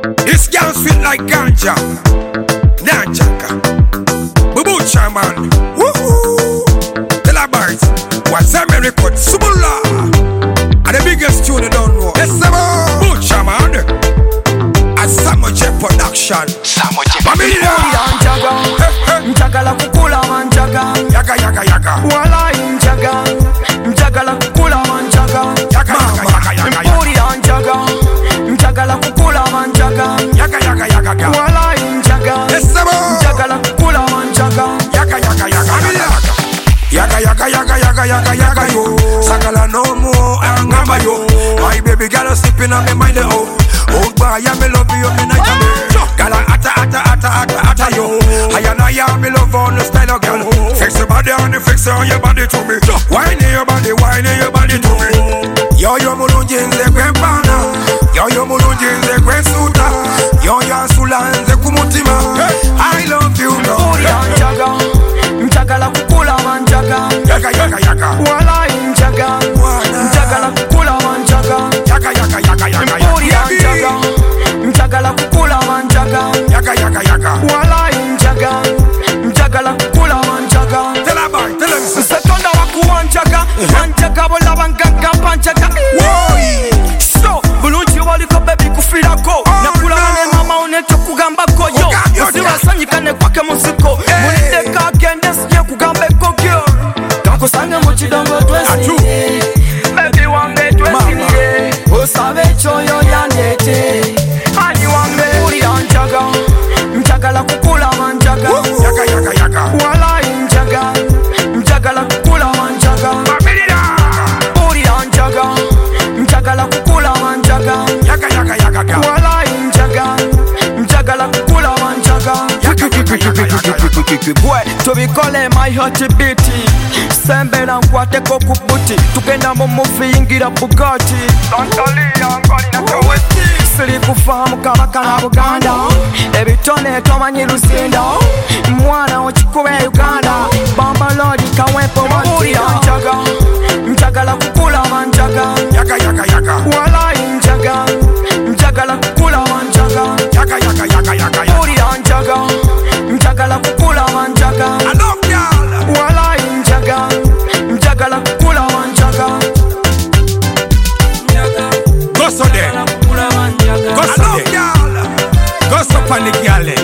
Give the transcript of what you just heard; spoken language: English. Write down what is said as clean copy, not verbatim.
This girl sweet like ganja. Nanjaka. Bubu Chaman. Woohoo. Tell her birds. What's that record? Subula. And the biggest tune you don't know. Yes, sir. Bubu Chaman. And Samoje Production. Samoje Production. Njagala kukula manjaga. Yaga yaga yaga. Wala injaga. Njagala kukula manjaga. Yaga yaga yaga yaga. Mpuri anjaga. Njagala kukula manjaga. Yaga yaga yaga yaga. Wala injaga. Yes, sir. Njagala kukula manjaga. Yaga yaga yaga yaga. Yaga yaga yaga yaga yaga yaga yo. Sagala no more angamba yo. My baby girl sleeping on me mind oh. Oh boy, I me love you me night me. Gala ata yo. I me love on the style of girl. Fix your body on the fix on your body to me. Wine your body to me. Yo mulunji nze kwempana. Yo mulunji nze kwensuta. Yo sula nze kumutima. I love you no. Mpuri anjaga. Njagala kukula manjaga. Yaga yaga yaga. Wala injaga. Njagala kukula manjaga. Yaga yaga yaga yaga. Mpuri anjaga. Njagala kukula manjaga. Yaga yaga yaga. Wala injaga. Njagala kukula manjaga. Tell her boy, tell him Sekonda wakuwanjaga. Manjaga bola bangaga panjaga. So bulungi waliko baby kufirako. Nakula ne mama oneto kugambako yo. Sibasanyikane kwake musiko. Mulideka agende siye kugambeko girl. Kakusange mu kidongo twesiniye. Baby wange twesiniye. Osabe choyo yandete. Ani wange uri anjaga. Njagala kukula manjaga. Yaga yaga yaga. Wala injaga. Njagala kukula manjaga. Uri anjaga. Njagala kukula manjaga. Yaga yaga yaga. Wala injaga. Njagala kukula manjaga. Boy, tubikole my heart beat. Sembera nkwateko ku buti. Tugenda mu movie yingira Bugatti. Santalia ngoli na toweti. Siri kufahamu kabaka na Buganda. Ebitone tomanyi lusinda. Mwana ochikube Uganda. Bamba lodi kawepo mpuri anjaga. Njagala kukula manjaga. Yaga yaga yaga. Wala injaga. Njagala kukula manjaga. Yaga yaga yaga yaga. Mpuri anjaga. Njagala kukula manjaga. I love y'all. Wala injaga. Njagala kukula manjaga. Go so there. Go so there. Go so panic y'all.